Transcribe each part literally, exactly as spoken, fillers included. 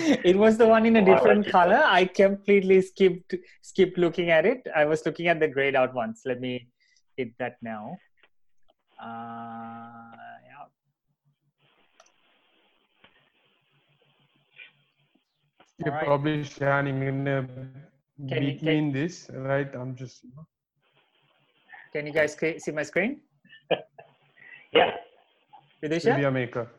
It was the one in a Oh, I different like it. color. I completely skipped skipped looking at it. I was looking at the grayed out ones. Let me hit that now. Uh, yeah. You're All right. probably shining in a Can you- between this, right? I'm just. Can you guys ca- see my screen? Yeah. Vidusha? Trivia maker.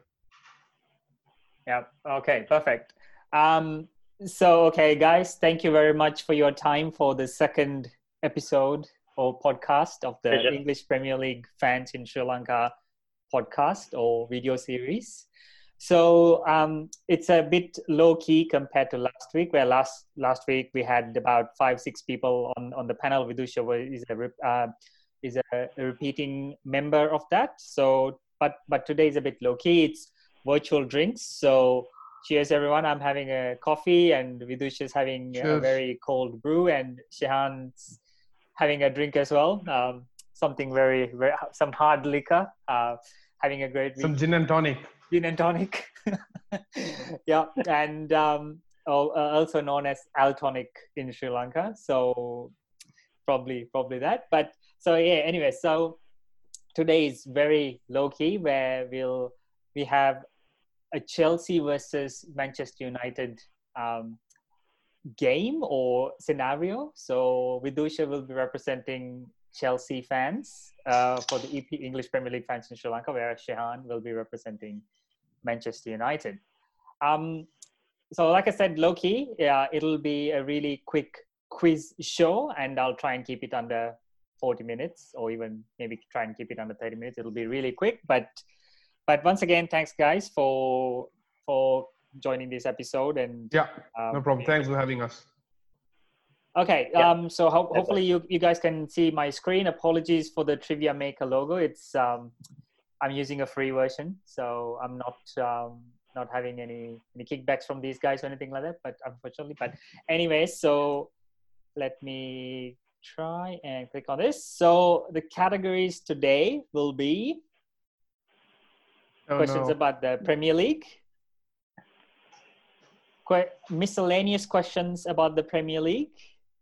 Yeah. Okay. Perfect. Um, so, okay, guys, thank you very much for your time for the second episode or podcast of the Pleasure. English Premier League Fans in Sri Lanka podcast or video series. So um, it's a bit low key compared to last week, where last last week we had about five six people on, on the panel. Vidusha is a rep- uh, is a, a repeating member of that. So, but but today is a bit low key. It's virtual drinks. So cheers, everyone. I'm having a coffee, and Vidusha is having a Cheers. very cold brew, and Shehan's having a drink as well. Um, something very, very some hard liquor. Uh, having a great Some week. gin and tonic. Gin and tonic. Yeah, and um, oh, uh, also known as Altonic in Sri Lanka. So probably probably that. But so yeah. Anyway, so today is very low key, where we'll we have a Chelsea versus Manchester United um, game or scenario. So Vidusha will be representing Chelsea fans uh, for the E P English Premier League fans in Sri Lanka, where Shehan will be representing Manchester United. Um, so like I said, low key, yeah, it'll be a really quick quiz show, and I'll try and keep it under forty minutes, or even maybe try and keep it under thirty minutes. It'll be really quick, but but once again, thanks guys for for joining this episode. And Yeah, um, no problem. Thanks for having us. Okay, Yeah. um, so ho- hopefully you, you guys can see my screen. Apologies for the Trivia Maker logo. It's um, I'm using a free version, so I'm not um, not having any any kickbacks from these guys or anything like that. But unfortunately, but anyway, so let me try and click on this. So the categories today will be Oh, questions no. about the Premier League, que- miscellaneous questions about the Premier League,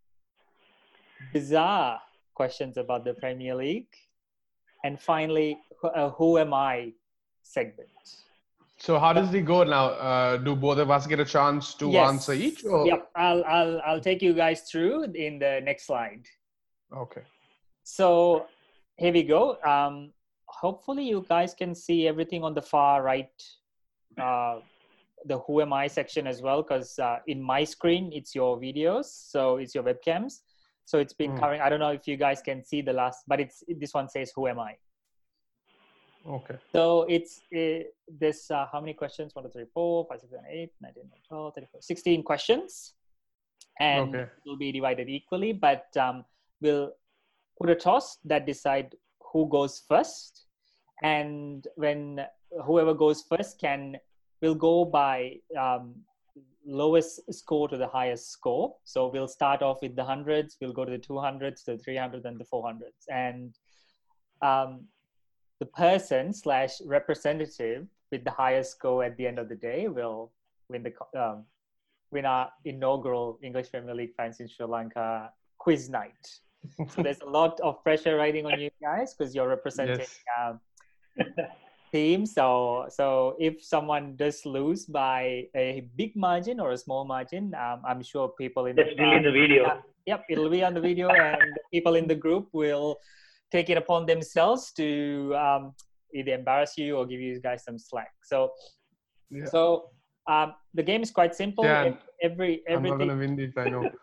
bizarre questions about the Premier League, and finally, who, uh, who am I segment. So how does it go now? Uh, do both of us get a chance to Yes. answer each? Or? Yep. I'll I'll I'll take you guys through in the next slide. Okay. So here we go. Um, hopefully you guys can see everything on the far right, uh, the who am I section as well, because uh, in my screen it's your videos, so it's your webcams. So it's been Mm. covering. I don't know if you guys can see the last, but it's this one says who am I. Okay. So it's uh, this, uh, how many questions? one, two, three, four, five, six, seven, eight, nine, ten, twelve, thirteen, fourteen, sixteen questions. And Okay. it will be divided equally, but um, we'll put a toss that decide who goes first. And when whoever goes first can, will go by um, lowest score to the highest score. So we'll start off with the hundreds, we'll go to the two hundreds, the three hundreds, and the four hundreds. And um, the person slash representative with the highest score at the end of the day will win the um, win our inaugural English Premier League Fans in Sri Lanka quiz night. So there's a lot of pressure riding on you guys because you're representing Yes. um, team. So so if someone does lose by a big margin or a small margin, um, I'm sure people in Just the delete the video. uh, yep, it'll be on the video, and the people in the group will take it upon themselves to um, either embarrass you or give you guys some slack. So, Yeah. so um, the game is quite simple. Yeah, Every I'm not everything. gonna win this, I know.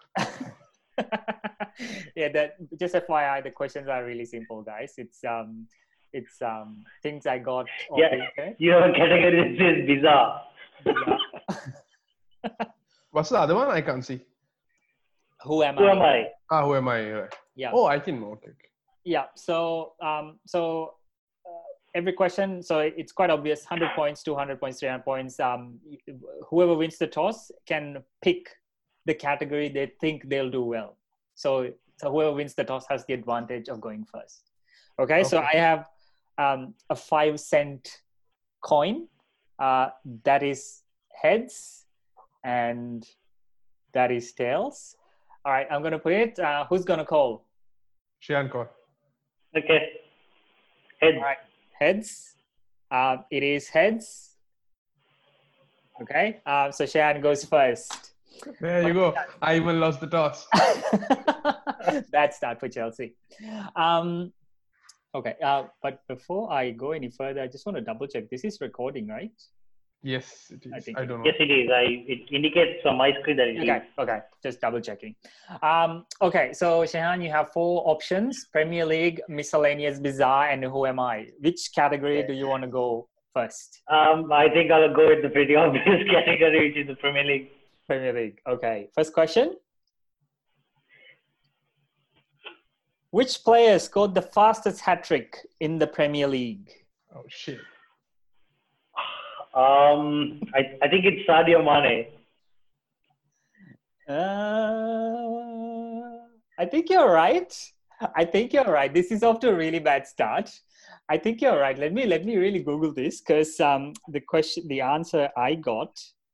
Yeah, that just F Y I, the questions are really simple, guys. It's um, it's um, things I got on Yeah, the internet. you have a category that says bizarre. Bizarre. What's the other one? I can't see. Who am Who I? am I? Ah, who am I? Right. Yeah. Oh, I can know. Okay. okay. Yeah. So, um, so uh, every question, so it's quite obvious: one hundred points, two hundred points, three hundred points. Um, whoever wins the toss can pick the category they think they'll do well. So, so whoever wins the toss has the advantage of going first. Okay. Okay. So I have um, a five cent coin uh, that is heads, and that is tails. All right, I'm gonna put it. Uh, who's gonna call? Shayan call. Okay. Heads. All right, heads. Uh, it is heads. Okay, uh, so Shayan goes first. There you go. I even lost the toss. Bad start for Chelsea. Um, okay, uh, but before I go any further, I just want to double check. This is recording, right? Yes, it is. I I, think- don't know. Yes, it is. I it indicates on my screen that it is. Okay, okay, just double checking. Um, okay, so Shahan, you have four options: Premier League, miscellaneous, bizarre, and who am I? Which category Okay. do you want to go first? Um, I think I'll go with the pretty obvious category, which is the Premier League. Premier League. Okay, first question. Which player scored the fastest hat trick in the Premier League? Oh shit. Um, I, I think it's Sadio Mane. Uh, I think you're right. I think you're right. This is off to a really bad start. I think you're right. Let me let me really Google this because um, the question, the answer I got,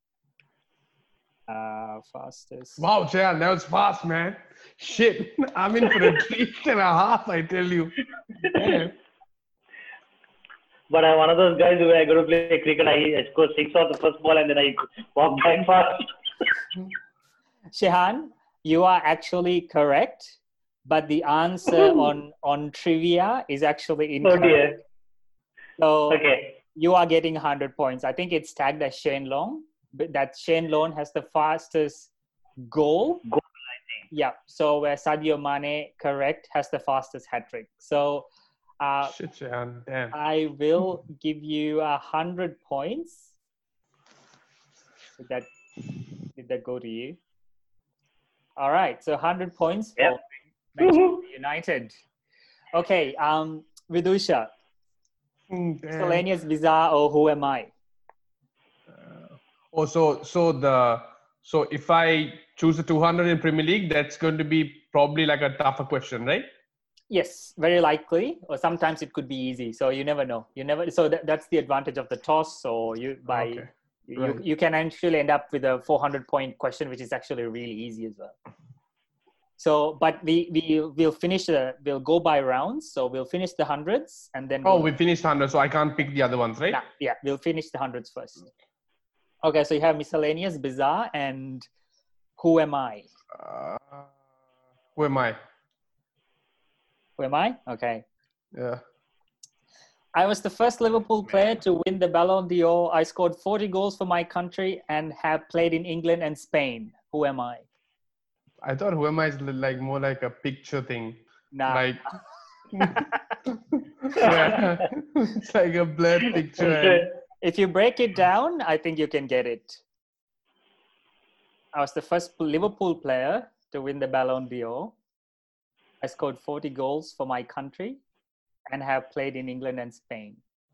uh, fastest. Wow, Shayan, that was fast, man. Shit. I'm in for a treat and a half, I tell you. Man. But I'm one of those guys who I go to play cricket. I, I score six on the first ball and then I walk back fast. Shehan, you are actually correct, but the answer on on trivia is actually Oh incorrect. dear. So Okay. you are getting one hundred points. I think it's tagged as Shane Long, but that Shane Long has the fastest goal. Goal, Yeah. So where Sadio Mane, correct, has the fastest hat trick. So uh, Shit, Shayan. Damn. I will give you a hundred points. Did that did that go to you? All right. So hundred points for Yep. Manchester United. Okay. Um, Vidusha, Mm, damn. miscellaneous, bizarre, or who am I? Oh, so so the so if I choose the two hundred in Premier League, that's going to be probably like a tougher question, right? Yes, very likely, or sometimes it could be easy. So you never know. You never. So that, that's the advantage of the toss. So you by Okay. you, Right. you can actually end up with a four hundred point question, which is actually really easy as well. So, but we we will finish the we'll go by rounds. So we'll finish the hundreds and then Oh, we'll, we finished one hundred, so I can't pick the other ones, right? yeah, yeah, we'll finish the hundreds first. Okay, so you have miscellaneous, bizarre, and who am I? Uh, who am I? Who am I? Okay. Yeah. I was the first Liverpool player to win the Ballon d'Or. I scored forty goals for my country and have played in England and Spain. Who am I? I thought who am I is li- like more like a picture thing. Nah. Like yeah. It's like a blurred picture. and- If you break it down, I think you can get it. I was the first Liverpool player to win the Ballon d'Or. I scored forty goals for my country and have played in England and Spain.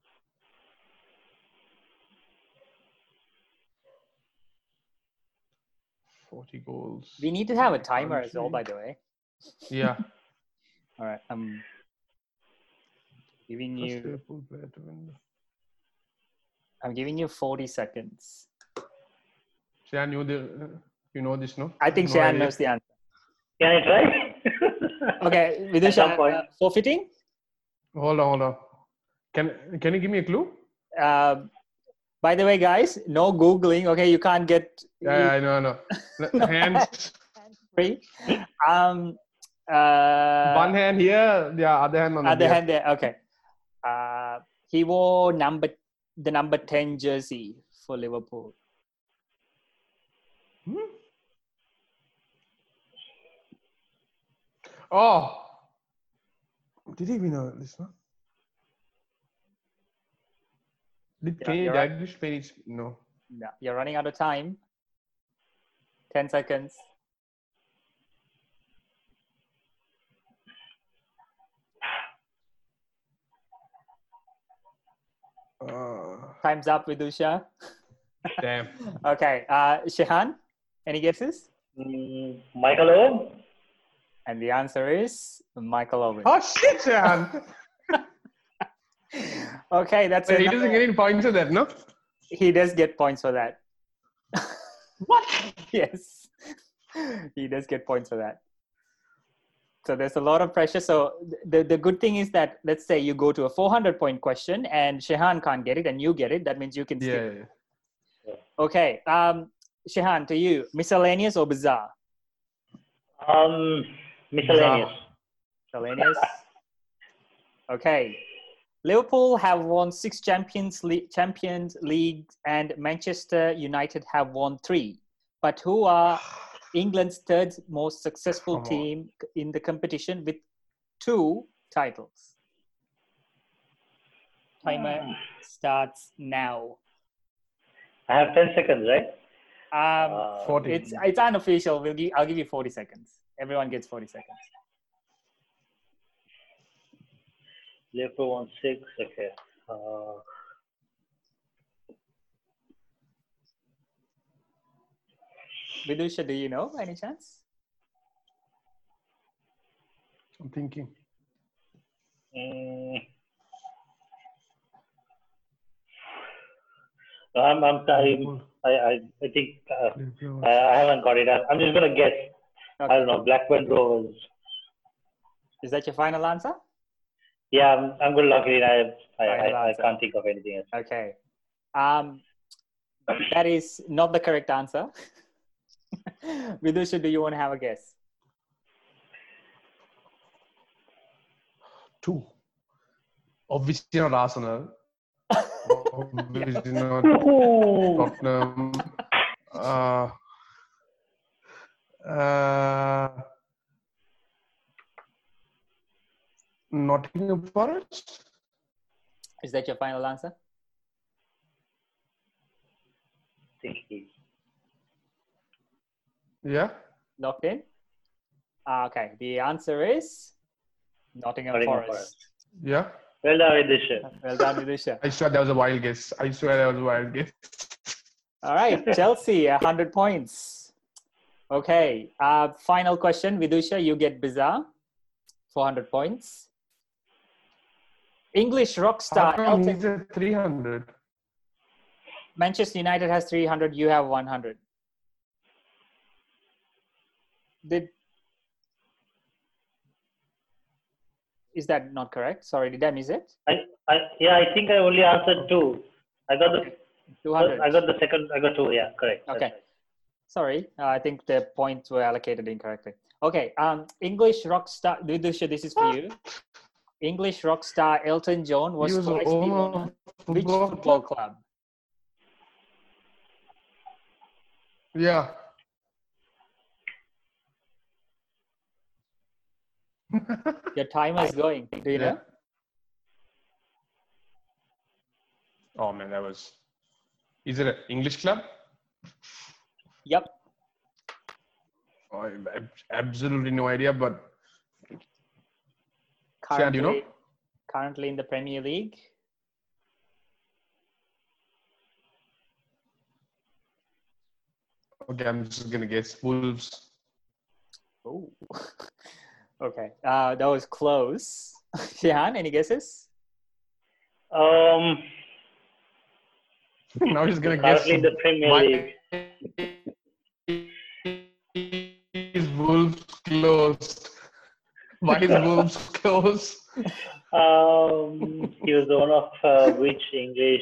forty goals. We need to have a timer as well, Country. by the way. Yeah. All right, I'm giving First you. Liverpool player to win. I'm giving you forty seconds. Shayan, you the you know this, no? I think No Shayan idea. knows the answer. Can I try? Okay, At Vidusha, some point. uh, forfeiting. Hold on, hold on. Can can you give me a clue? Uh, by the way, guys, no googling. Okay, you can't get Yeah, yeah, I know, I know. No. Hands. free. Um, uh, One hand here, yeah, other hand on the other beer. hand there. Okay. Uh, he wore number the number ten jersey for Liverpool. Hmm? Oh, did he win a, this one? Did Yeah, Kenny you're right. Dalglish play it? No. No, you're running out of time. Ten seconds. Uh, Time's up, Vidusha. damn. Okay. Uh, Shehan, any guesses? Mm, Michael Owen? And the answer is Michael Owen. Oh shit, Shahan. Okay, that's He another- doesn't get any points for that, no? He does get points for that. What? Yes. He does get points for that. So there's a lot of pressure. So the, the good thing is that, let's say you go to a four hundred point question and Shehan can't get it and you get it. That means you can Yeah. skip. yeah. Okay. Um, Shehan, to you, miscellaneous or bizarre? Um, miscellaneous. Miscellaneous. Okay. Liverpool have won six Champions League, Champions League and Manchester United have won three. But who are England's third most successful Come on. team in the competition with two titles? Timer starts now. I have ten seconds, right? Um, Uh, forty. it's it's unofficial. We'll give, I'll give you forty seconds. Everyone gets forty seconds. Liverpool won six. Okay. Uh, Vidusha, do you know by any chance? I'm thinking. mm, I'm, I'm, I'm, I, I, I think uh, I, I haven't got it. I'm, I'm just gonna guess. Okay. I don't know. Blackburn Rovers. Is that your final answer? Yeah, I'm, I'm gonna lock it in. I, I, Final I, I answer. can't think of anything else. Okay. Um, that is not the correct answer. Vidusha, do you want to have a guess? Two. Obviously not Arsenal. Obviously not Tottenham. Uh, uh, Nottingham Forest. Is that your final answer? Thinking. Yeah. Locked in? Ah, okay. The answer is Nottingham, Nottingham Forest. Forest. Yeah. Well done, Vidusha. Well done, Vidusha. I swear that was a wild guess. I swear that was a wild guess. All right. Chelsea, one hundred points. Okay. Uh, final question. Vidusha, you get bizarre. four hundred points. English rock star. How come Elton- he's at three hundred? Manchester United has three hundred. You have one hundred. Did Is that not correct? Sorry, did I miss it? I, I, yeah, I think I only answered two. I got the, two hundred. I got the second. I got two. Yeah, correct. That's Okay. right. Sorry, uh, I think the points were allocated incorrectly. Okay, um, English rock star, Vidusha, this is for you. English rock star Elton John was, He was twice the owner owner. of Which football football club? Yeah. Your timer is going. Do you Yeah. know? Oh man, that was. Is it an English club? Yep. Oh, I have absolutely no idea, but Shan, Currently, do you know? currently in the Premier League. Okay, I'm just gonna guess Wolves. Oh. Okay, uh, that was close. Shehan, any guesses? Um, Now he's gonna guess. currently in the Premier Why League. is Wolves closed? Why is Wolves closed? Um, he was the one of uh, which English?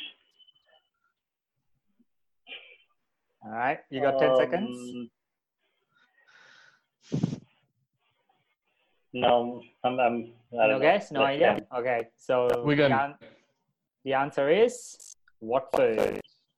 All right, you got ten um, seconds. No, I'm. I'm I No don't know. guess, no Let's idea. say- Okay, so We're the, gonna- an- the answer is Watford.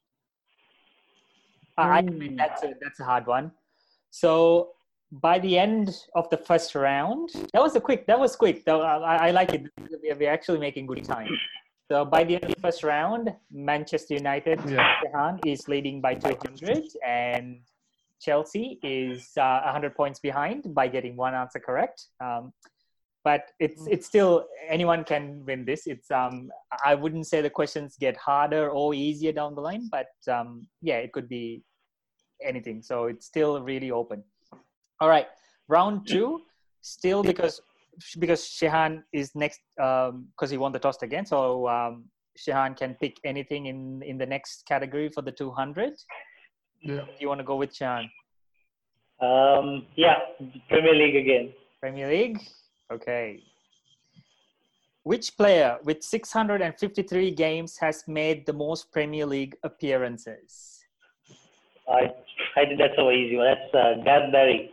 I I admit that's a, that's a hard one. So by the end of the first round, that was a quick. That was quick. That, I, I like it. We are- We're actually making good time. So by the end of the first round, Manchester United Yeah. Shehan, is leading by two hundred, and Chelsea is uh, one hundred points behind by getting one answer correct. Um, but it's it's still, anyone can win this. It's um I wouldn't say the questions get harder or easier down the line, but um, yeah, it could be anything. So it's still really open. All right, round two, still because because Shehan is next um because he won the toss again. So um, Shehan can pick anything in in the next category for the two hundred. Yeah. You want to go with Chan? Um, yeah, Premier League again. Premier League? Okay. Which player with six hundred fifty-three games has made the most Premier League appearances? I I think that's so easy. That's uh, Gareth Barry.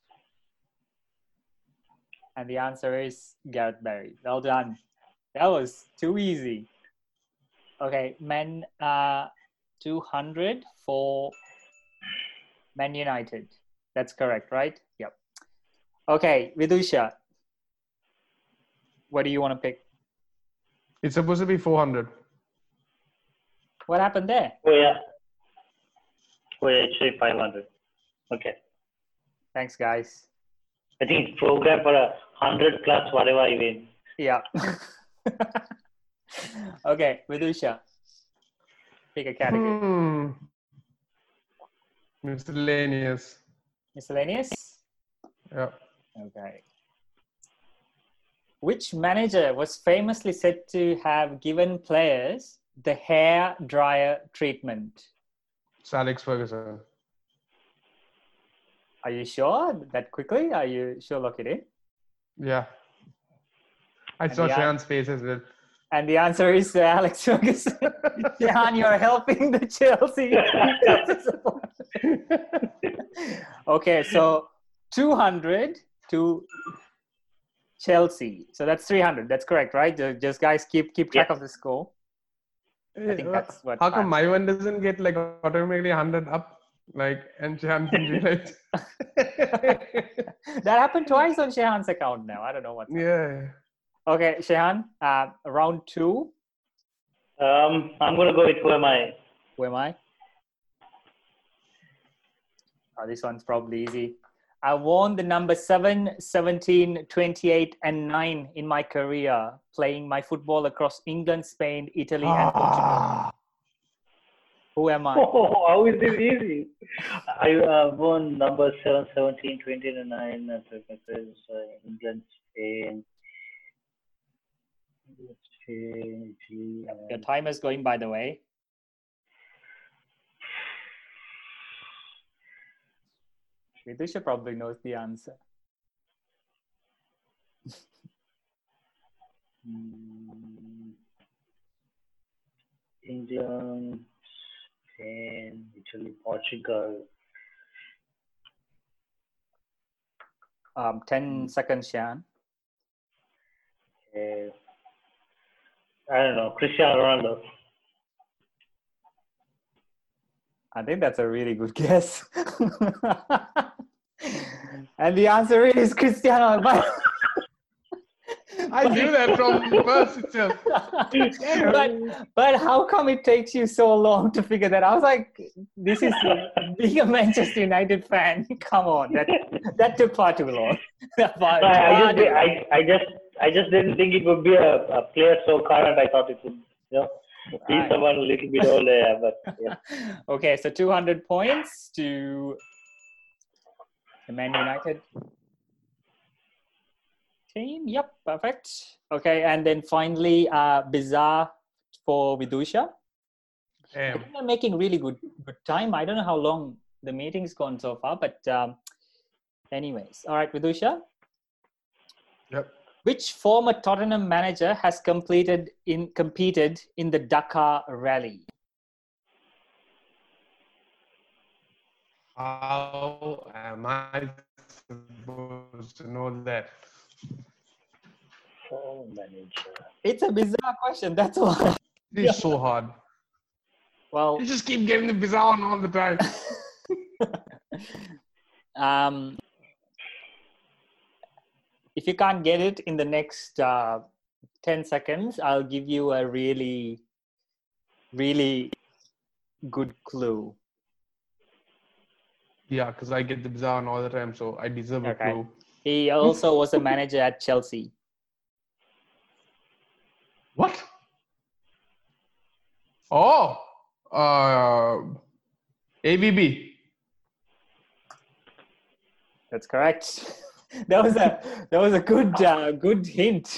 And the answer is Gareth Barry. Well done. That was too easy. Okay, men uh, two hundred for Man United. That's correct, right? Yep. Okay, Vidusha. What do you want to pick? It's supposed to be four hundred. What happened there? Oh yeah. Oh yeah, actually five hundred. Okay. Thanks, guys. I think it's programmed for a hundred plus whatever I win. Yeah. Okay, Vidusha. Pick a category. Hmm. Miscellaneous. Miscellaneous? Yeah. Okay. Which manager was famously said to have given players the hair dryer treatment? It's Alex Ferguson. Are you sure that quickly? Are you sure lock it in? Yeah. I And saw the Shayan's face as well. And the answer is uh, Alex Ferguson. Shayan, you're helping the Chelsea. Okay, so two hundred to Chelsea. So that's three hundred. That's correct, right? Just, just guys keep keep track Yeah. of the score. I think that's what. How come I'm- my one doesn't get like automatically one hundred up? Like, and Shayan can realize. That happened twice on Shehan's account now. I don't know what's Yeah. Okay, Shehan, uh, round two. Um, I'm gonna go with who am I? Who am I? Oh, this one's probably easy. I won the number seven, seventeen, twenty-eight, and nine in my career, playing my football across England, Spain, Italy, and Portugal. Ah. Who am I? Oh, how is this easy? I uh, won number seven, seventeen, twenty, and nine. Uh, England, Spain. Spain, Italy, Your and time is going, by the way. Vidusha probably knows the answer. mm, England, Spain, Italy, Portugal. Um, ten seconds, Shehan. Uh, I don't know, Cristiano Ronaldo. I think that's a really good guess. And the answer is Cristiano Ronaldo. I knew that from the first itself. but, but how come it takes you so long to figure that out? I was like, this is being a Manchester United fan. Come on, that that took far too long. Far- No, I, I, far just, too- I, I just I just didn't think it would be a, a player so current. I thought it would, you know, be Right. someone a little bit older. Yeah, but yeah. Okay, so two hundred points to the Man United team. Yep, perfect. Okay, and then finally, uh, Bizarre for Vidusha. I Damn. think we're making really good good time. I don't know how long the meeting's gone so far, but um, anyways. All right, Vidusha. Yep. Which former Tottenham manager has completed in competed in the Dakar Rally? How am I supposed to know that? Oh, manager. It's a bizarre question. That's all. This is so hard. Well, You just keep getting the bizarre one all the time. um, if you can't get it in the next uh, ten seconds, I'll give you a really, really good clue. Yeah, because I get the bizarre one all the time, so I deserve a Okay. clue. He also was a manager at Chelsea. What? Oh, uh, A V B. That's correct. That was a that was a good uh, good hint.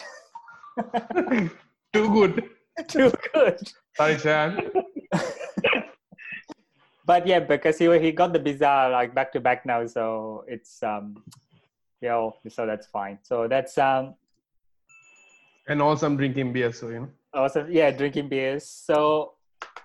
Too good. Too good. Sorry, Shan. but yeah, because he he got the visa like back to back now, so it's um, yeah, so that's fine. So that's um, and also I'm drinking beer, so you know. awesome. Yeah, drinking beers. So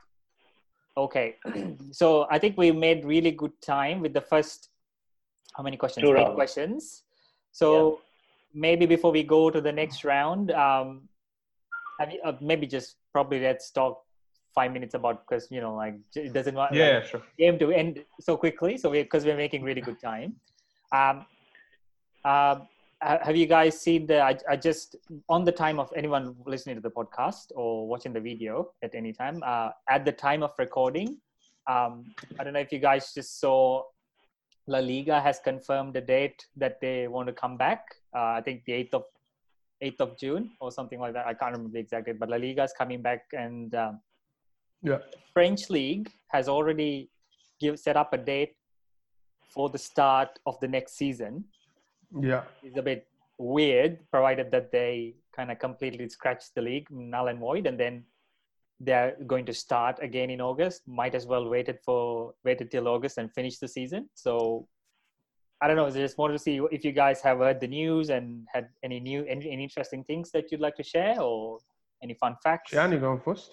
okay, so I think we made really good time with the first. How many questions? Two Eight rounds. questions. So maybe before we go to the next round, um, have you uh, maybe just probably let's talk five minutes about, because you know like it doesn't want Yeah, like, sure. game to end so quickly. So we because we're making really good time. Um, uh, ha- have you guys seen the? I, I just on the time of anyone listening to the podcast or watching the video at any time. Uh, at the time of recording, um, I don't know if you guys just saw. La Liga has confirmed the date that they want to come back. Uh, I think the eighth of eighth of June or something like that. I can't remember the exact date, but La Liga is coming back, and um, Yeah. French League has already give set up a date for the start of the next season. Yeah. It's a bit weird, provided that they kind of completely scratch the league, null and void, and then they're going to start again in August. Might as well wait it for wait until August and finish the season. So I don't know. I just wanted to see if you guys have heard the news and had any new any, any interesting things that you'd like to share or any fun facts. Shayan, you go first.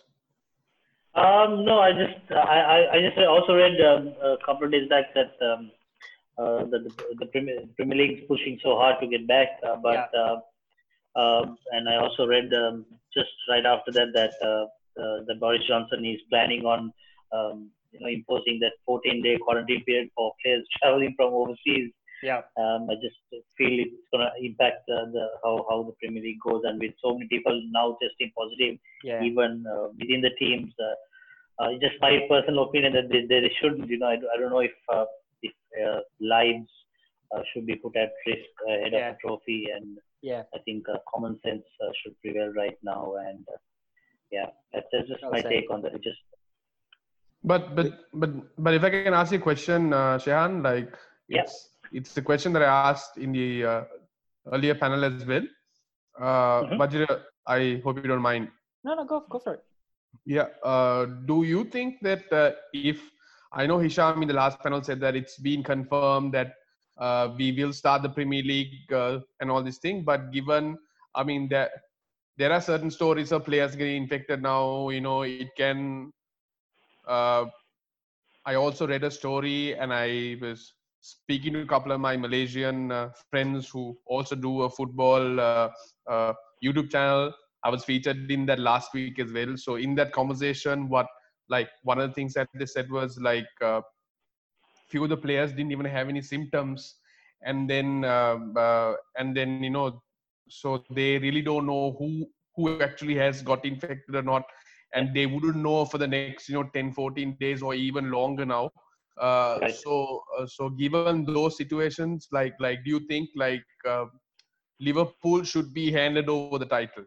Um, no, I just I, I, I just also read um, a couple of days back that um, uh, the, the the Premier, Premier League is pushing so hard to get back, uh, but Yeah. uh, uh, and I also read um, just right after that that uh, uh, that Boris Johnson is planning on um, you know imposing that fourteen day quarantine period for players traveling from overseas. Yeah. Um, I just feel it's going to impact uh, the how, how the Premier League goes, and with so many people now testing positive, Yeah. even uh, within the teams. Uh, uh, just my personal opinion that they, they should, you know, I, I don't know if uh, if uh, lives uh, should be put at risk ahead Yeah. of a trophy, and Yeah. I think uh, common sense uh, should prevail right now, and uh, yeah, that's, that's just I'll my say. take on that. It just But but but but if I can ask you a question, uh, Shayan, like Yeah. it's it's the question that I asked in the uh, earlier panel as well. Uh, Mhm. Vajra, I hope you don't mind. No, no, go go for it. Yeah. Uh, do you think that uh, if I know Hisham in the last panel said that it's been confirmed that uh, we will start the Premier League uh, and all this thing, but given I mean that there are certain stories of players getting infected now, you know, it can. Uh, I also read a story, and I was speaking to a couple of my Malaysian uh, friends who also do a football uh, uh, YouTube channel. I was featured in that last week as well. So in that conversation, what like one of the things that they said was like uh, few of the players didn't even have any symptoms, and then uh, uh, and then you know, so they really don't know who who actually has got infected or not, and they wouldn't know for the next you know ten, fourteen days or even longer now. Uh, Right. so uh, so given those situations, like like do you think like uh, Liverpool should be handed over the title?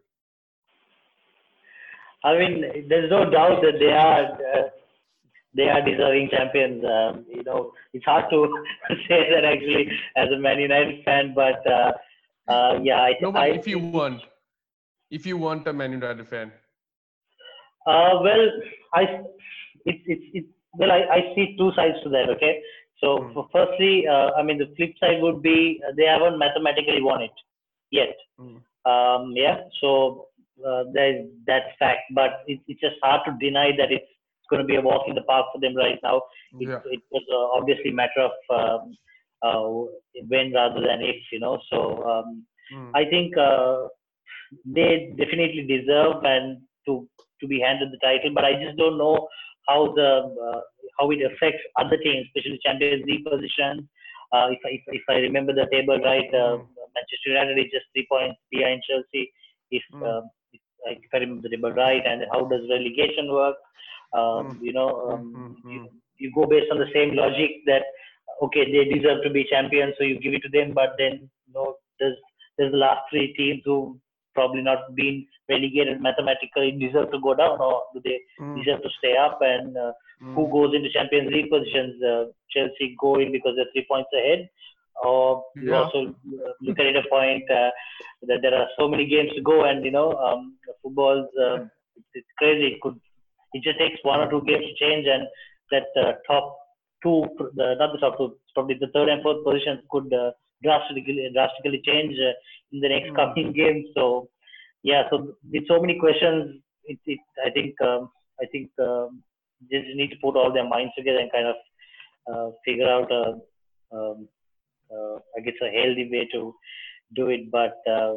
I mean, there's no doubt that they are uh, they are deserving champions. Um, you know, it's hard to say that actually as a Man United fan, but uh, uh, yeah, I, No, but I if you want, if you want a Man United fan, uh, well, I it's it's it's well, I, I see two sides to that. Okay, so Hmm. for firstly, uh, I mean, the flip side would be uh, they haven't mathematically won it yet. Hmm. Um, yeah, so uh, there's that fact, but it, it's just hard to deny that it's going to be a walk in the park for them right now. It, Yeah. it was uh, obviously a matter of um, uh, when rather than if, you know. So um, Hmm. I think uh, they definitely deserve and to to be handed the title, but I just don't know how the uh, how it affects other teams, especially Champions League positions. Uh, if, I, if if I remember the table right, uh, Hmm. Manchester United is just three points behind Chelsea. If, Hmm. uh, if, if I remember the table right, and how does relegation work? Um, Hmm. you know, Hmm. um, Hmm. you, Hmm. you go based on the same logic that okay, they deserve to be champions, so you give it to them. But then, you know, there's there's the last three teams who probably not been relegated mathematically deserve to go down, or do they Hmm. deserve to stay up? And uh, who Hmm. goes into Champions League positions? Uh, Chelsea go in because they're three points ahead, or you Yeah. also uh, look at it a point uh, that there are so many games to go, and you know, um, football's uh, it's, it's crazy. It could it just takes one or two games to change, and that uh, top two, the, not the top two, probably the third and fourth positions could uh, drastically drastically change uh, in the next Mm. coming games. So yeah, so with so many questions, it, it I think um, I think um, just need to put all their minds together and kind of uh, figure out a um, uh, I guess a healthy way to do it. But uh,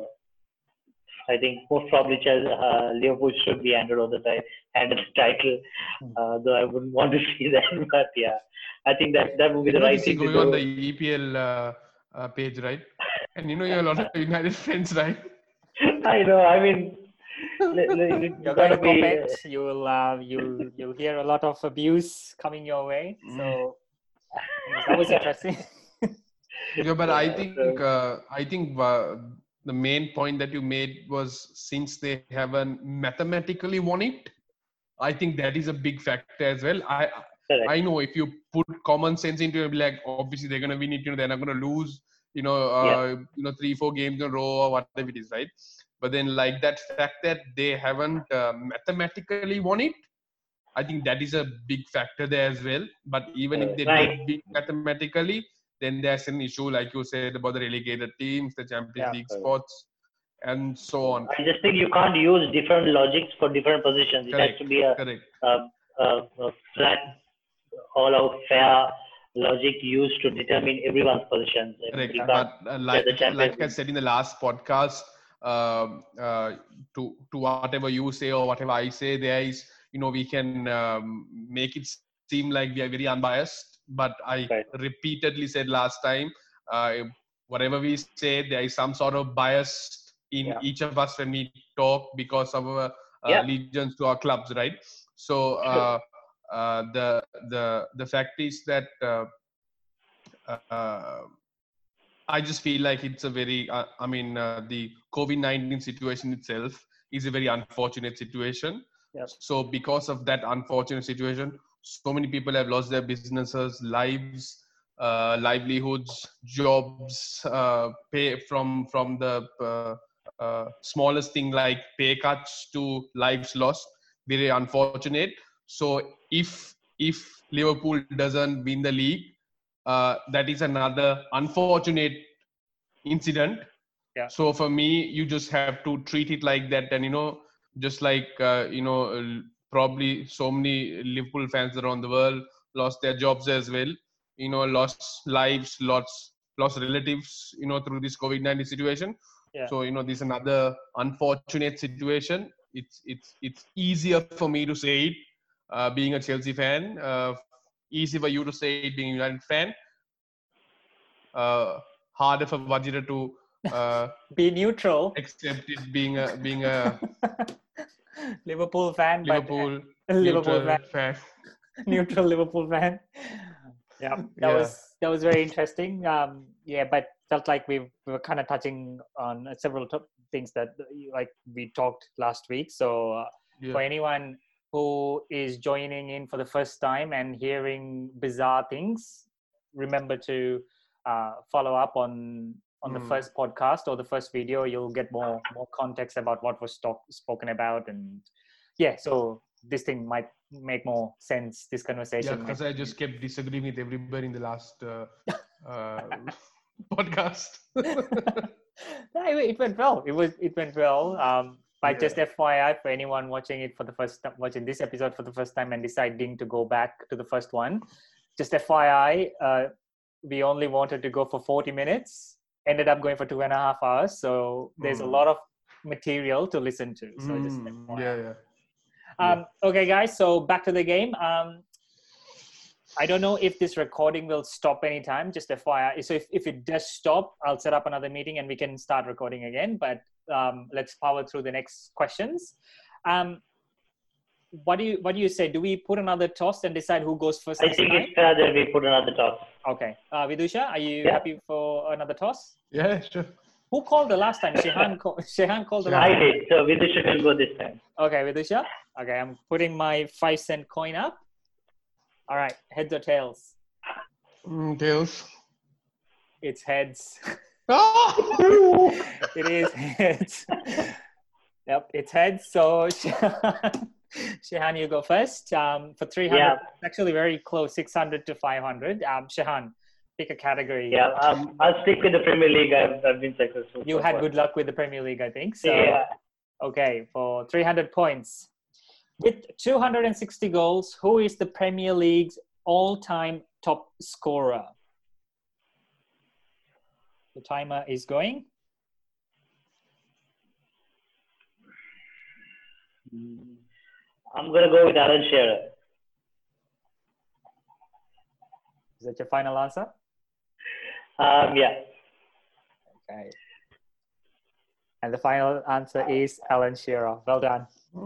I think most probably Chelsea, uh, Liverpool should be handed on the ti- handed the title. Uh, though I wouldn't want to see that, but yeah, I think that that would be You the know right this is thing to going on the do. E P L uh, uh, page, right? And you know you have a lot of United friends, right? I know. I mean, li- li- You're you going gotta to be. comment. You will. Uh, you'll. You'll hear a lot of abuse coming your way. So anyways, that was interesting. Yeah, but I Yeah, think so- uh, I think uh, the main point that you made was since they haven't mathematically won it, I think that is a big factor as well. I Correct. I know if you put common sense into it, be like obviously they're gonna win it, you know, they're not gonna lose, you know, uh, Yeah. you know, three four games in a row or whatever it is, right? But then like that fact that they haven't uh, mathematically won it, I think that is a big factor there as well. But even if they Right. did win mathematically, then there's an issue, like you said, about the relegated teams, the Champions Yeah. League spots, and so on. I just think you can't use different logics for different positions. It has Correct. to be a, Correct. a, a, a flat, all-out fair logic used to determine everyone's positions. I mean, Correct. you can't. But uh, like the Champions like I League. said in the last podcast, um, uh, to to whatever you say or whatever I say, there is, you know, we can um, make it seem like we are very unbiased. But I Right. repeatedly said last time, uh, whatever we say, there is some sort of bias in Yeah. each of us when we talk because of our uh, Yeah. allegiance to our clubs, right? So uh, uh, the the the fact is that. Uh, uh, I just feel like it's a very, uh, I mean, uh, the COVID nineteen situation itself is a very unfortunate situation. Yep. So because of that unfortunate situation, so many people have lost their businesses, lives, uh, livelihoods, jobs, uh, pay from from the uh, uh, smallest thing like pay cuts to lives lost. Very unfortunate. So if if Liverpool doesn't win the league, uh, that is another unfortunate incident. Yeah. So for me, you just have to treat it like that, and you know, just like uh, you know, uh, probably so many Liverpool fans around the world lost their jobs as well. You know, lost lives, lost lost relatives. You know, through this COVID nineteen situation. Yeah. So you know, this is another unfortunate situation. It's it's it's easier for me to say it, uh, being a Chelsea fan. Uh, easy for you to say it, being a United fan. Uh, harder for Vajira to uh, Be neutral. accept it being a being a Liverpool fan, Liverpool but Liverpool neutral fan, fan. neutral Liverpool fan. Yeah, that Yeah. was that was very interesting. Um, yeah, but felt like we, we were kind of touching on several top things that like we talked last week. So uh, Yeah. for anyone who is joining in for the first time and hearing bizarre things, remember to uh, follow up on on the Mm. first podcast or the first video. You'll get more more context about what was talk, spoken about, and yeah, so this thing might make more sense. This Yeah, conversation might, because I just kept disagreeing with everybody in the last uh, uh, podcast. No, it it went well. It was it went well. Um, but Yeah. just F Y I for anyone watching it for the first time, watching this episode for the first time and deciding to go back to the first one, just F Y I, uh, we only wanted to go for forty minutes. Ended up going for two and a half hours. So there's a Mm. lot of material to listen to. So just Mm, F Y I. yeah, yeah. Um, okay, guys. So back to the game. Um, I don't know if this recording will stop anytime. Just F Y I. So if, if it does stop, I'll set up another meeting and we can start recording again. But um, let's power through the next questions. Um, what do you what do you say? Do we put another toss and decide who goes first I this think time? it's fair that we put another toss. Okay. Uh, Vidusha, are you Yeah. happy for another toss? Yeah, sure. Who called the last time? Shehan, call, Shehan called the I last time. did. So Vidusha will go this time. Okay, Vidusha. Okay, I'm putting my five cent coin up. All right, heads or tails? Mm, tails. It's heads. Ah! It is heads. Yep, it's heads. So Shehan, you go first. Um, for three hundred, Yeah. it's actually very close, six hundred to five hundred. Um, Shehan, pick a category. Yeah, um, I'll stick with the Premier League. I've, I've been successful. You so had far. good luck with the Premier League, I think. So, Yeah. okay, for three hundred points. With two hundred sixty goals, who is the Premier League's all-time top scorer? The timer is going. I'm going to go with Alan Shearer. Is that your final answer? Um, yeah. Okay. And the final answer is Alan Shearer. Well done.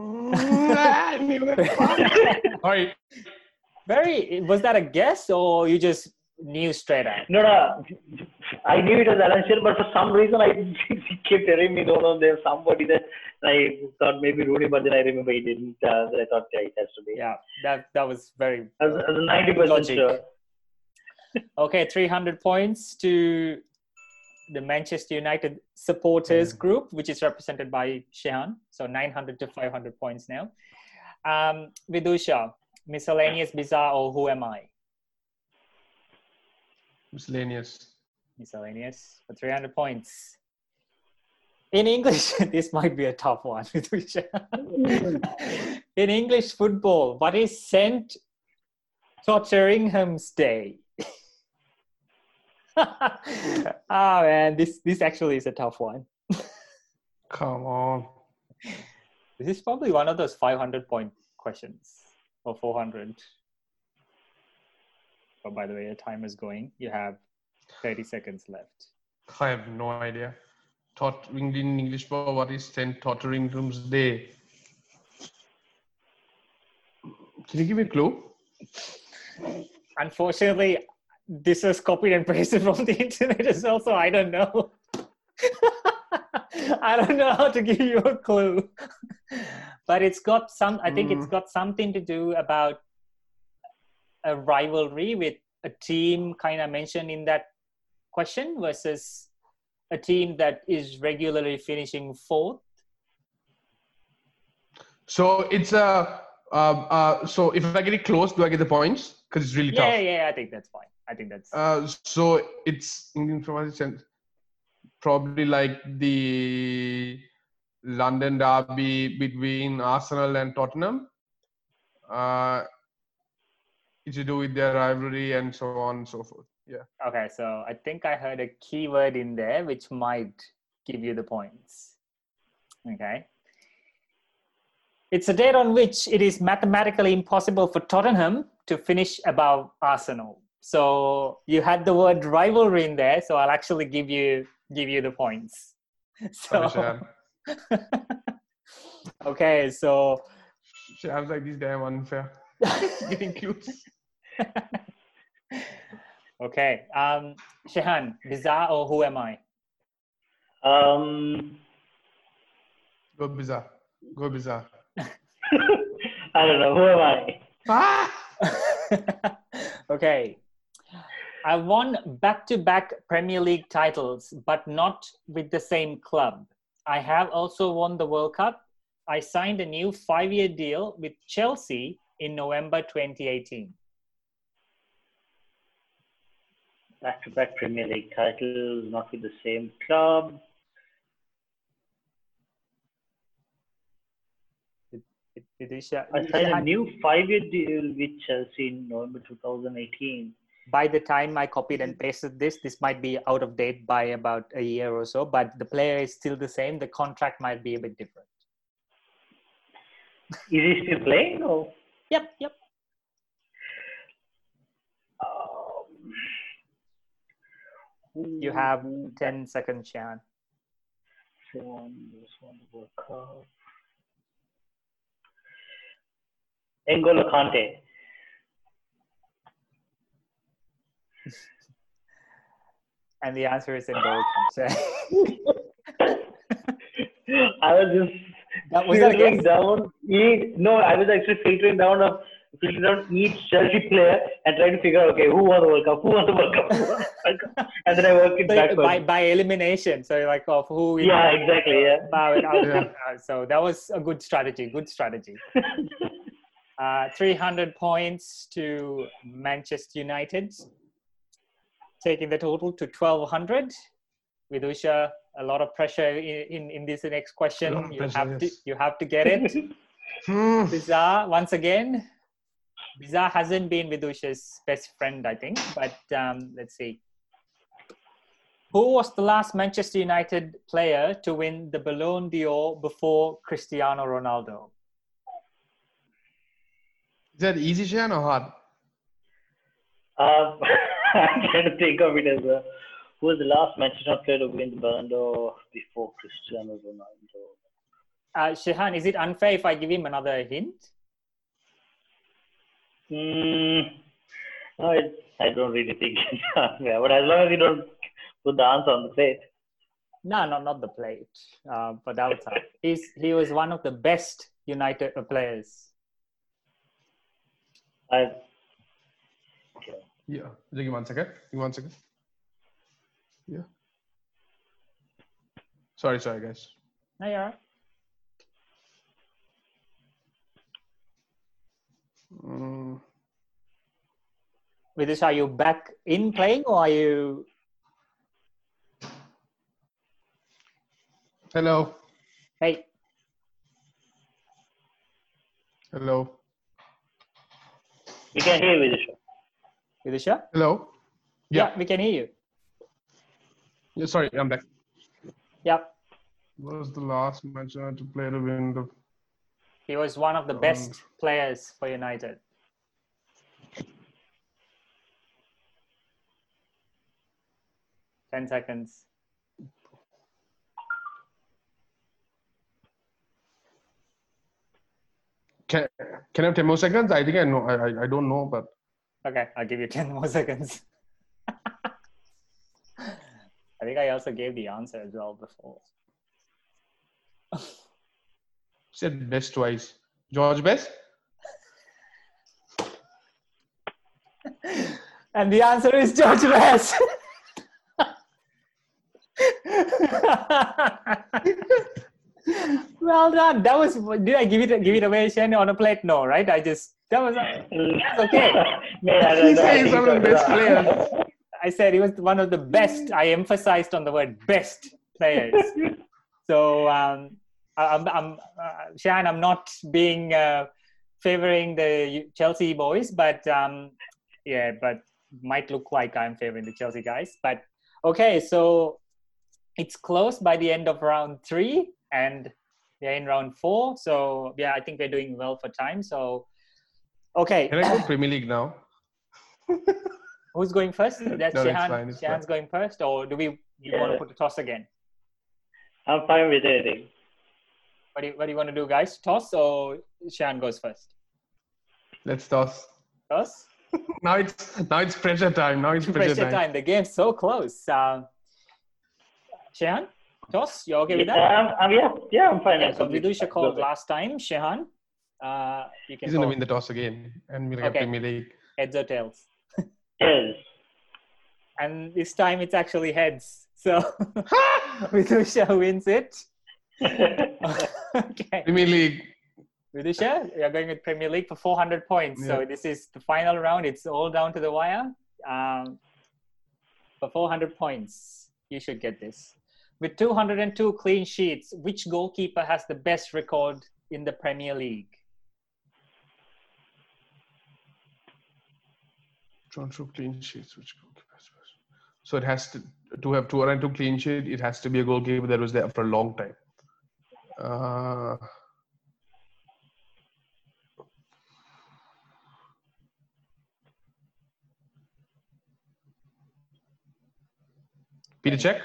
Sorry. Very, was that a guess or you just knew straight out? No, no. I knew it was Alan Shearer, but for some reason I kept telling me, no, no, there's somebody that I thought maybe Rooney, but then I remember he didn't. Uh, so I thought yeah, it has to be. Yeah, that, that was very I was, I was ninety percent logic. sure. Okay, three hundred points to the Manchester United supporters Mm. group, which is represented by Shehan. So nine hundred to five hundred points now. Um, Vidusha, miscellaneous, bizarre, or who am I? Miscellaneous. Miscellaneous for three hundred points. In English, this might be a tough one, Vidusha. In English football, what is Saint Totteringham's Day? Ah, man, this this actually is a tough one. Come on. This is probably one of those five hundred point questions or four hundred. Oh, by the way, your time is going. You have thirty seconds left. I have no idea. Tot in English, what is Saint Totteringham's Day? Can you give me a clue? Unfortunately, this was copied and pasted from the internet as well, so I don't know. I don't know how to give you a clue. But it's got some, I think Mm. it's got something to do about a rivalry with a team kind of mentioned in that question versus a team that is regularly finishing fourth. So it's a. Uh, uh, so if I get it close, do I get the points? Because it's really Yeah, tough. yeah, I think that's fine. I think that's Uh, so it's Indian sense, probably like the London derby between Arsenal and Tottenham. Uh, it's to do with their rivalry and so on and so forth. Yeah. okay. So I think I heard a keyword in there which might give you the points. Okay. It's a date on which it is mathematically impossible for Tottenham to finish above Arsenal. So you had the word rivalry in there, so I'll actually give you give you the points. So okay, so I was like, this damn unfair. Getting clues. okay, um, Shehan, bizarre or who am I? Um, Go bizarre. Go bizarre. I don't know. Who am I? Ah! Okay. I won back-to-back Premier League titles, but not with the same club. I have also won the World Cup. I signed a new five-year deal with Chelsea in November twenty eighteen. Back-to-back Premier League titles, not with the same club. Vidusha, I signed a new five-year deal with Chelsea in November twenty eighteen. By the time I copied and pasted this, this might be out of date by about a year or so, but the player is still the same. The contract might be a bit different. Is he still playing? Or? Yep, yep. Um, You have ten seconds, Shan. This one, this one, World Cup. N'Golo Kante. And the answer is N'Golo Kante. I was just That was that a filtering guess? down each, no, I was actually filtering down of filtering down each Chelsea player and trying to figure out, okay, who won the World Cup, who won the World Cup, who won the World Cup. And then I work it So backwards. by by elimination. So you're like, of who? in- Yeah, exactly. Yeah. Bow it out. Yeah. Uh, So that was a good strategy. Good strategy. Uh, three hundred points to Manchester United, taking the total to twelve hundred. Vidusha, a lot of pressure in, in, in this next question. A lot of You pressure, have to yes. you have to get it. Hmm. Bizarre, once again. Bizarre hasn't been Vidusha's best friend, I think. But um, let's see. Who was the last Manchester United player to win the Ballon d'Or before Cristiano Ronaldo? Is that easy, Shan, or hard? Um, I'm trying to think of it as a, who was the last Manchester United player to win the Ballon d'Or before Cristiano Ronaldo? Uh, Shehan, is it unfair if I give him another hint? Hmm. No, it, I don't really think it's unfair, but as long as you don't put the answer on the plate. No, no, not the plate. Uh, but that was hard. He's he was one of the best United players. I, Yeah. Give me one second. Give me one second. Yeah. Sorry, sorry, guys. No, you're all right. Mm. Vidusha, are you back in playing or are you? Hello. Hey, Hello. we can hear Vidusha. Vidusha? Hello. Yeah. Yeah. we can hear you. Yeah. Sorry, I'm back. Yep. What was the last match I had to play to win the? He was one of the best players for United. Ten seconds. Can Can I have ten more seconds? I think I know. I I, I don't know, but Okay, I'll give you ten more seconds. I think I also gave the answer as well before. said best twice. George Best. And the answer is George Best. Well done. That was. Did I give it give it away, Shen, on a plate? No, right? I just that was that's okay. Yeah, He that- says he's that- one of the best players. I said he was one of the best. I emphasized on the word best players. So um, I- I'm, I'm uh, Shan, I'm not being uh, favoring the Chelsea boys, but um, yeah, but might look like I'm favoring the Chelsea guys. But okay, so it's close by the end of round three, and we're in round four. So yeah, I think we're doing well for time. So okay, Can I go Premier League now? who's going first? That's No, it's Shehan. fine, it's Shehan's going first, or do we you Yeah. want to put a toss again? I'm fine with anything. What do you, what do you want to do, guys? Toss or Shehan goes first? Let's toss. Toss. Now it's now it's pressure time. Now it's pressure, Pressure time. time. The game's so close. Um, Shehan, toss. You okay with Yeah, that? I'm, I'm, yeah, yeah, I'm fine. Okay, I'm so completely Vidusha fine. called Go ahead. last time. Shehan, uh, you can He's gonna call win the toss again, and we'll get Okay. Premier League. heads or tails. Yes. And this time it's actually heads. So Vidusha wins it. Okay. Premier League. Vidusha, you're going with Premier League for four hundred points. So Yeah. this is the final round. It's all down to the wire. Um, for four hundred points, you should get this. With two hundred two clean sheets, which goalkeeper has the best record in the Premier League? John True clean sheets. Which goalkeeper? is best? So it has to to have two hundred two clean sheet. It has to be a goalkeeper that was there for a long time. Uh, Peter Cech.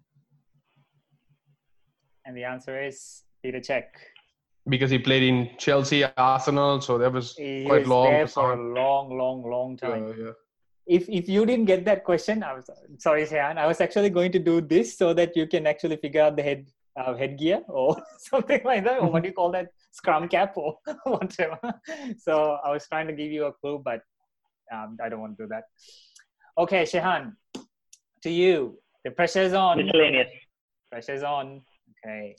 And the answer is Peter Cech. Because he played in Chelsea, Arsenal, so that was He quite was long. there to for a sound. long, long, long time. Yeah, yeah. If if you didn't get that question, I was sorry, Shehan. I was actually going to do this so that you can actually figure out the head uh, headgear or something like that, or what do you call that, scrum cap or whatever. So I was trying to give you a clue, but um, I don't want to do that. Okay, Shehan. to you. The pressure's on. Miscellaneous. Pressure's on. Okay.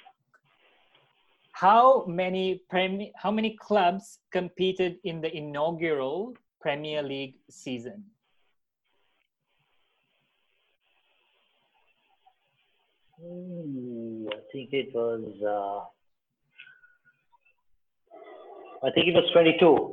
How many premi- How many clubs competed in the inaugural Premier League season? Ooh, I think it was. Uh, I think it was twenty-two.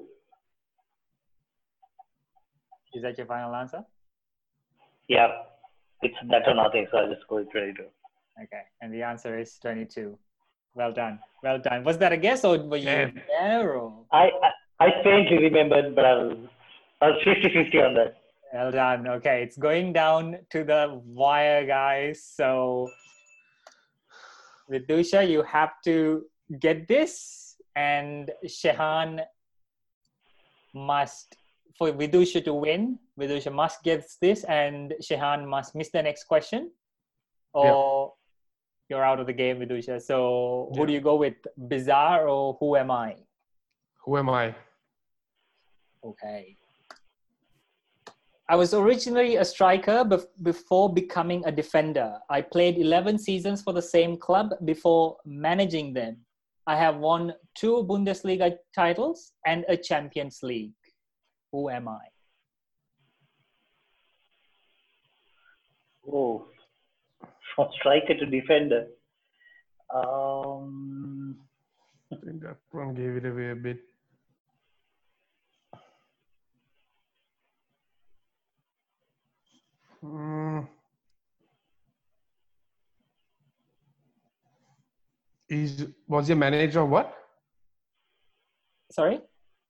Is that your final answer? Yeah, it's that or nothing. So I'll just go with twenty-two. Okay, and the answer is twenty-two. Well done. Well done. Was that a guess or were you Yeah. there? Or? I, I I faintly remembered, but I was I was fifty-fifty on that. Well done. Okay, it's going down to the wire, guys. So, Vidusha, you have to get this, and Shehan must, for Vidusha to win, Vidusha must get this, and Shehan must miss the next question, or you're out of the game, Vidusha. So, who Yeah. do you go with, Bizarre or Who Am I? Who am I? Okay. I was originally a striker bef- before becoming a defender. I played eleven seasons for the same club before managing them. I have won two Bundesliga titles and a Champions League. Who am I? Oh, from striker to defender. Um, I think that one gave it away a bit. Mm. Is was he a manager of what? Sorry?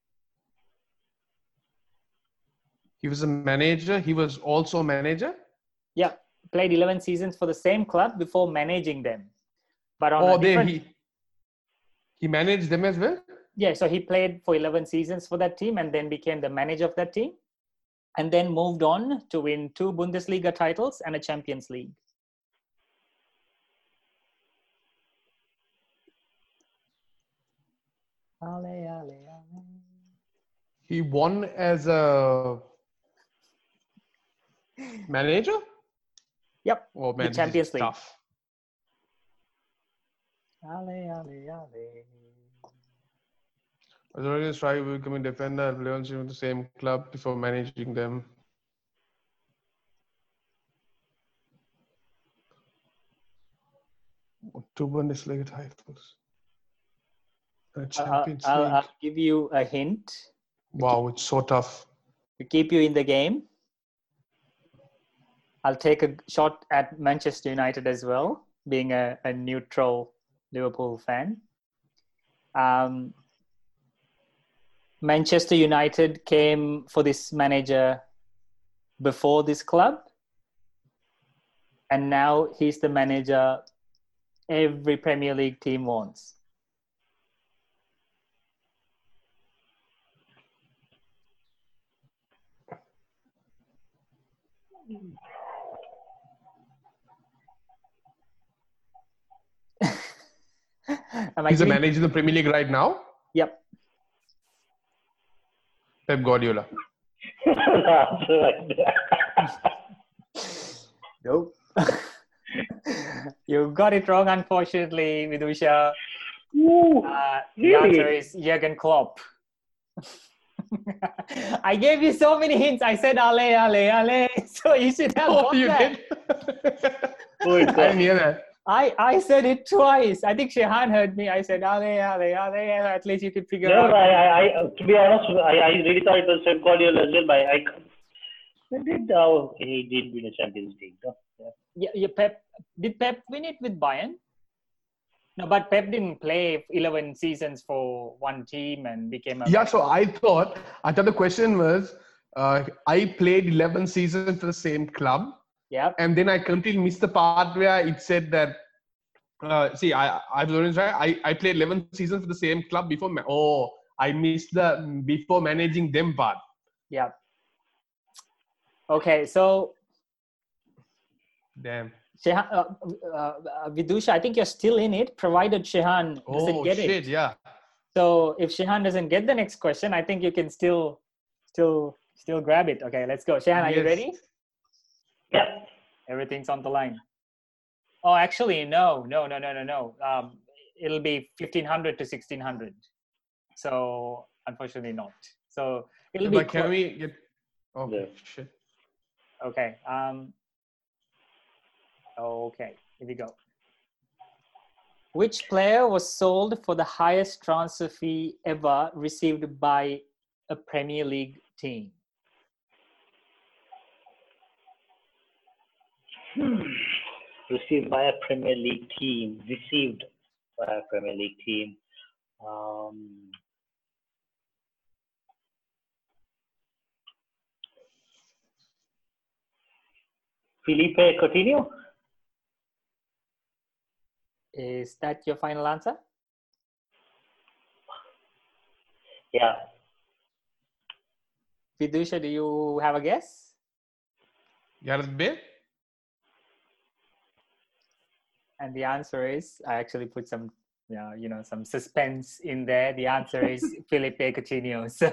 He was a manager. He was also a manager. Yeah, played eleven seasons for the same club before managing them. But on Oh, a there different... he he managed them as well. Yeah, so he played for eleven seasons for that team and then became the manager of that team. And then moved on to win two Bundesliga titles and a Champions League. Ale, ale, ale. He won as a manager. Yep, Oh man, the this Champions is League. tough. Ale, ale, ale. I was already trying to become a defender. I've learned with the same club before managing them. Two Bundesliga titles. A I'll, Champions I'll, League. I'll give you a hint Wow, it's so tough. to keep you in the game. I'll take a shot at Manchester United as well, being a, a neutral Liverpool fan. Um, Manchester United came for this manager before this club, and now he's the manager every Premier League team wants. Am I He's a giving- manager in the Premier League right now. Yep. Pep Guardiola. answer like that. Nope. You got it wrong, unfortunately, Vidusha. Ooh, Uh, the really? answer is Jurgen Klopp. I gave you so many hints. I said ale, ale, ale. So you should have Oh, got you that. did? Oh, it's I didn't hear that. I, I said it twice. I think Shehan heard me. I said ale, ale, ale. At least you could figure No, out. I, I, I, to be honest, I, I really thought it was Pep Guardiola as well. But I, I did, oh, he did win a Champions League. No? Yeah. Yeah, yeah, Pep, did Pep win it with Bayern? No, but Pep didn't play eleven seasons for one team and became a... Yeah, so I thought, I thought the question was, uh, I played eleven seasons for the same club. Yeah. And then I completely missed the part where it said that, uh, see, I, I was always right. I, I played eleven seasons for the same club before. Ma- oh, I missed the before managing them part. Yeah. Okay, so Damn. Shehan, uh, uh, uh, Vidusha, I think you're still in it, provided Shehan doesn't Oh, get shit, it. yeah. So if Shehan doesn't get the next question, I think you can still, still, still grab it. Okay, let's go. Shehan, are you Yes. ready? Yeah. Everything's on the line. Oh, actually, no, no, no, no, no, no. Um, it'll be fifteen hundred to sixteen hundred. So unfortunately not. So it'll be But can clo- we get? Okay, Yeah. shit. okay. Um, okay, here we go. Which player was sold for the highest transfer fee ever received by a Premier League team? Hmm. Received by a Premier League team. Received by a Premier League team. Um, Felipe Coutinho? Is that your final answer? Yeah. Vidusha, do you have a guess? Gareth Bale? And the answer is, I actually put some, you know, you know some suspense in there. The answer is Felipe Coutinho. So,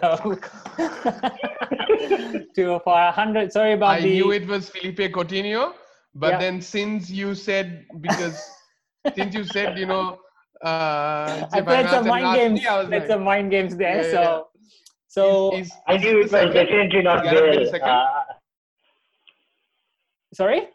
to for a hundred. Sorry about I the. knew it was Felipe Coutinho, but Yeah. then since you said because since you said you know, uh, I played some mind last games. me, I was Played like, some mind games there. yeah, so, yeah. so is, is, I is knew he it the was second? definitely not Is Gareth Bale the Bale. second? Uh, sorry.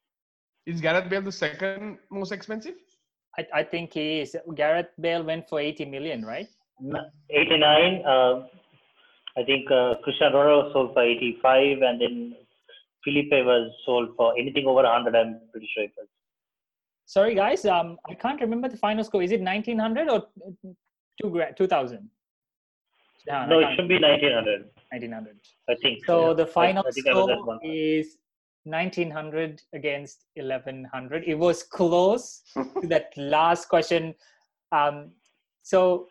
Is Gareth Bale the second most expensive? I, I think he is. Gareth Bale went for eighty million, right? eighty-nine. Uh, I think uh, Cristiano Ronaldo was sold for eighty-five, and then Felipe was sold for anything over one hundred. I'm pretty sure it was. Sorry, guys. Um, I can't remember the final score. Is it nineteen hundred or two grand, two thousand? Yeah, No, it should be nineteen hundred. nineteen hundred. I think. So Yeah. the final I, I think I was at score one point. is nineteen hundred against eleven hundred. It was close to that last question. Um, so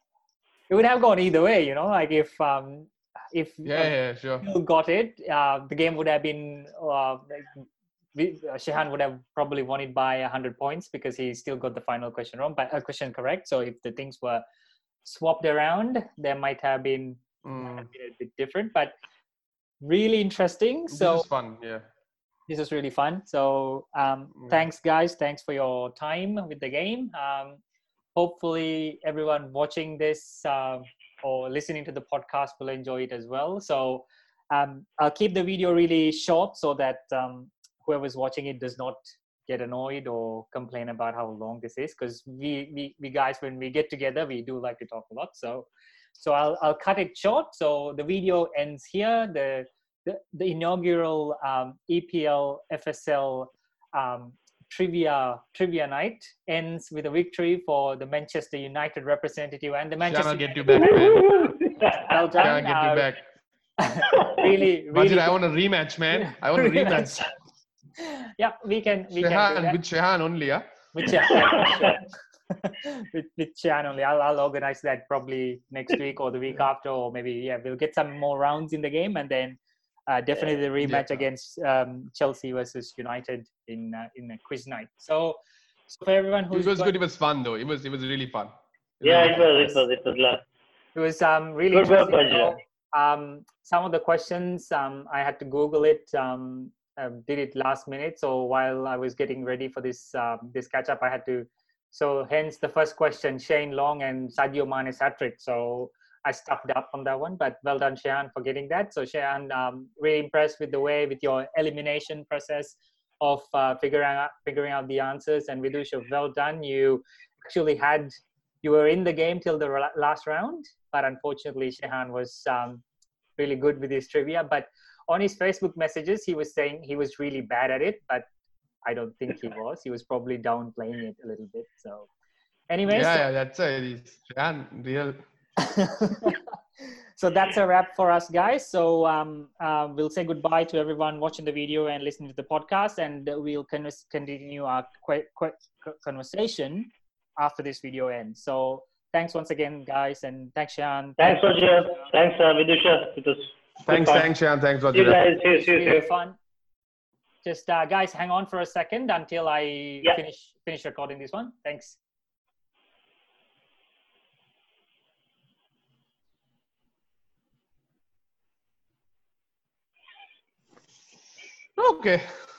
it would have gone either way, you know. Like if um, if Yeah, uh, yeah, sure. you got it, uh, the game would have been. Uh, we, uh, Shehan would have probably won it by one hundred points because he still got the final question wrong, but a uh, question correct. So if the things were swapped around, there might have been, Mm. might have been a bit different, but really interesting. So this is fun, yeah. This is really fun. So um, Yeah. thanks, guys. Thanks for your time with the game. Um, hopefully, everyone watching this uh, or listening to the podcast will enjoy it as well. So um, I'll keep the video really short so that um, whoever's watching it does not get annoyed or complain about how long this is, because we, we we guys, when we get together, we do like to talk a lot. So so I'll I'll cut it short. So the video ends here. The the, the inaugural um, E P L F S L um, trivia trivia night ends with a victory for the Manchester United representative and the Manchester. I'll get you back, man. Well done. I'll get you back. really, really. Majid, I want a rematch, man. I want a rematch. Yeah, we can. We Shehan, can do that. with Shehan only, yeah? With Shehan. with, with Shehan only. I'll, I'll organize that probably next week or the week after, or maybe, yeah, we'll get some more rounds in the game, and then uh, definitely the rematch Yeah. against um, Chelsea versus United in uh, in a quiz night. So, so for everyone who's It was got- good. It was fun, though. It was it was really fun. It Yeah, really it fun. was. It was. It was. Last. It was um, really Good work, interesting. Bajra. So, um, some of the questions um, I had to Google it. Um, uh, did it last minute. So while I was getting ready for this um, this catch up, I had to. So hence the first question: Shane Long and Sadio Mane's hat trick. So I stuffed up on that one, but well done, Shehan, for getting that. So Shehan, um, really impressed with the way with your elimination process of uh, figuring out figuring out the answers. And Vidusha, well done. You actually had. You were in the game till the last round, but unfortunately, Shehan was um, really good with his trivia. But on his Facebook messages, he was saying he was really bad at it, but I don't think he was. He was probably downplaying it a little bit. So, anyways, Yeah, yeah, that's it. Shehan, real. so that's a wrap for us, guys. So um, uh, we'll say goodbye to everyone watching the video and listening to the podcast, and we'll con- continue our qu- qu- conversation after this video ends. So thanks once again, guys, and thanks, Shehan. Thanks, Roger. Thanks, uh, Vidusha. It was Thanks, fun. thanks, Shehan. Thanks, See you Roger. guys. See you, see you, see Really you. fun. Just uh, guys, hang on for a second until I Yeah. finish finish recording this one. Thanks. Okay.